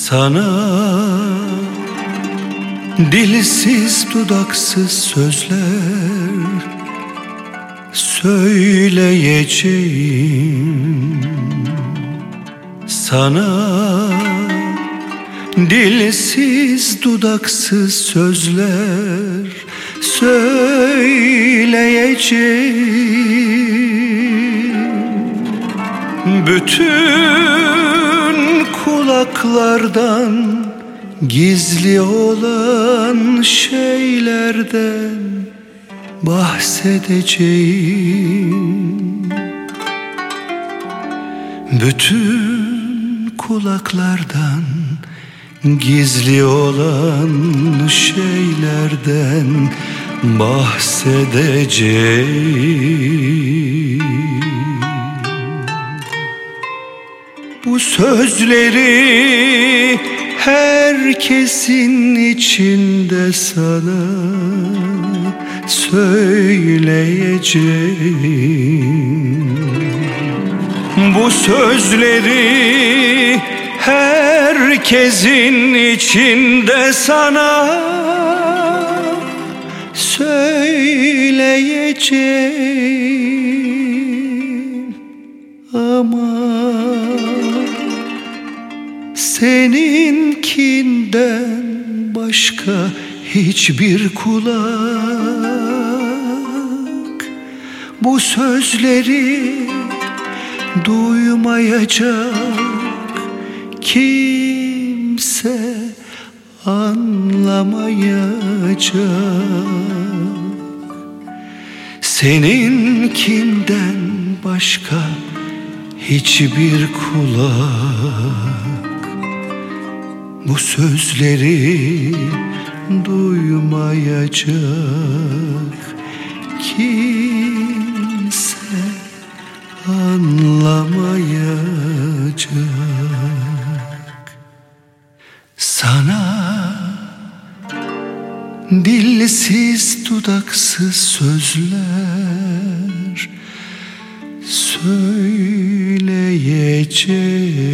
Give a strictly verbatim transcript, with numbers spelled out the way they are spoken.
Sana dilsiz dudaksız sözler söyleyeceğim. Sana dilsiz dudaksız sözler söyleyeceğim. Bütün kulaklardan gizli olan şeylerden bahsedeceğim. Bütün kulaklardan gizli olan şeylerden bahsedeceğim. Bu sözleri herkesin içinde sana söyleyeceğim. Bu sözleri herkesin içinde sana söyleyeceğim. Ama seninkinden başka hiçbir kulak bu sözleri duymayacak, kimse anlamayacak. Seninkinden başka hiçbir kulak bu sözleri duymayacak, kimse anlamayacak. Sana dilsiz dudaksız sözler söyleyeceğim.